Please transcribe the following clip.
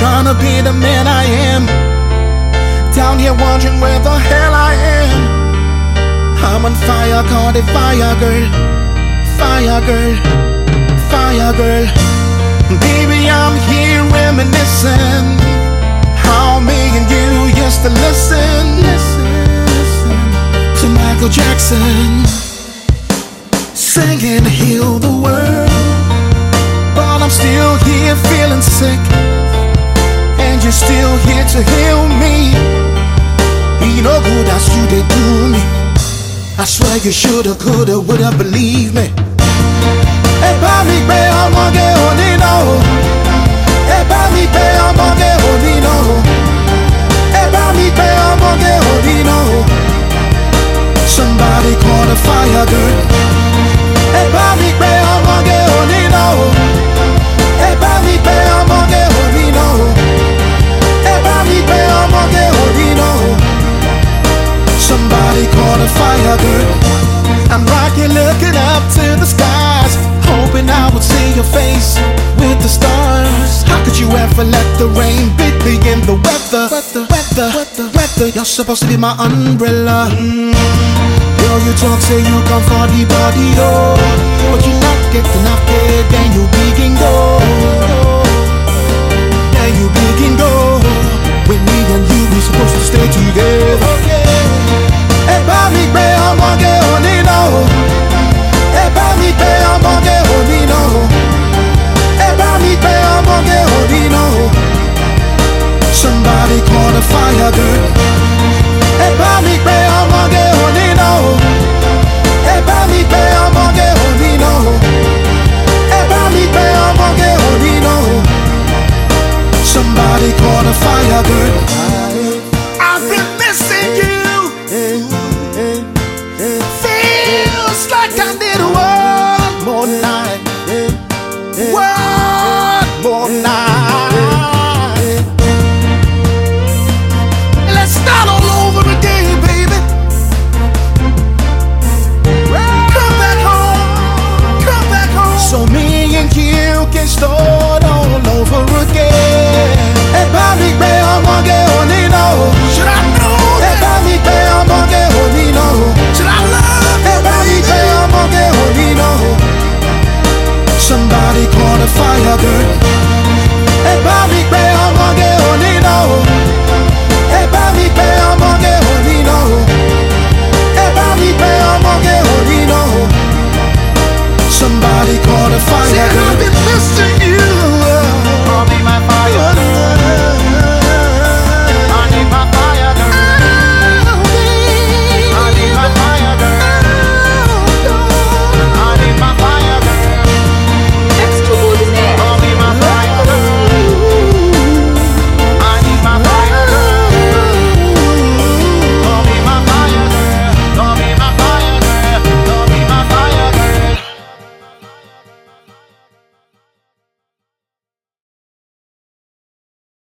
trying to be the man I am. Down here wondering where the hell I am. I'm on fire, call it fire girl. Fire girl, fire girl. Baby, I'm here reminiscing how me and you used to listen to Michael Jackson singing Heal the World. But I'm still here feeling sick, and you're still here to heal me. You know good as you did do me. I swear you shoulda, coulda, woulda believe me. Eba mi pe ọmọge onínà o. Eba mi pe ọmọge onínà o. Eba mi pe ọmọge onínà o. Somebody call the fire girl. Eba mi pe ọmọge onínà o. Eba mi pe ọmọge onínà o. Eba mi pe ọmọge onínà o. Somebody call the fire girl. I'm rocking, looking up to the skies, hoping I would see your face with the stars. How could you ever let the rain beat me in the weather? Weather. You're supposed to be my umbrella. Girl, you talk, say you come for the body, oh, but you not get enough, then you begin go.